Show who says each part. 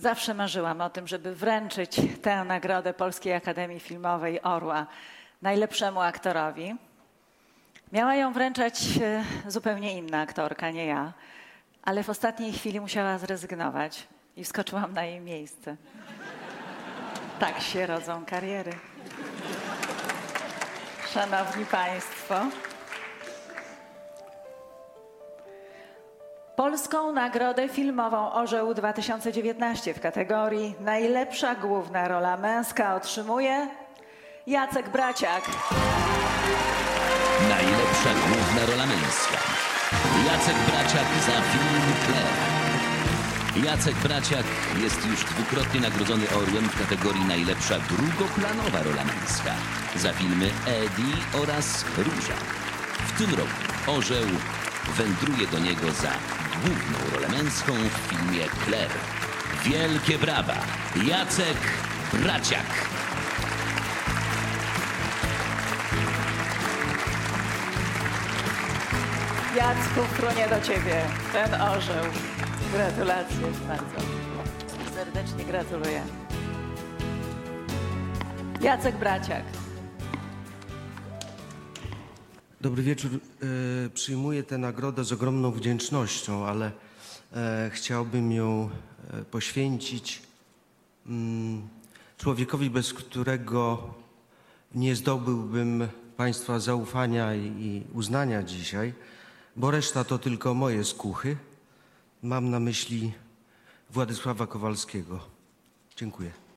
Speaker 1: Zawsze marzyłam o tym, żeby wręczyć tę nagrodę Polskiej Akademii Filmowej Orła najlepszemu aktorowi. Miała ją wręczać zupełnie inna aktorka, nie ja, ale w ostatniej chwili musiała zrezygnować i wskoczyłam na jej miejsce. Tak się rodzą kariery. Szanowni Państwo, Polską Nagrodę Filmową Orzeł 2019 w kategorii Najlepsza główna rola męska otrzymuje Jacek Braciak.
Speaker 2: Najlepsza główna rola męska. Jacek Braciak za film Claire. Jacek Braciak jest już dwukrotnie nagrodzony Orłem w kategorii Najlepsza drugoplanowa rola męska za filmy Eddie oraz Róża. W tym roku Orzeł wędruje do niego za główną rolę męską w filmie Claire. Wielkie brawa! Jacek Braciak.
Speaker 1: Jacku, frunie do ciebie ten orzeł. Gratulacje bardzo. Serdecznie gratuluję. Jacek Braciak.
Speaker 3: Dobry wieczór. Przyjmuję tę nagrodę z ogromną wdzięcznością, ale chciałbym ją poświęcić człowiekowi, bez którego nie zdobyłbym Państwa zaufania i uznania dzisiaj, bo reszta to tylko moje skłuchy. Mam na myśli Władysława Kowalskiego. Dziękuję.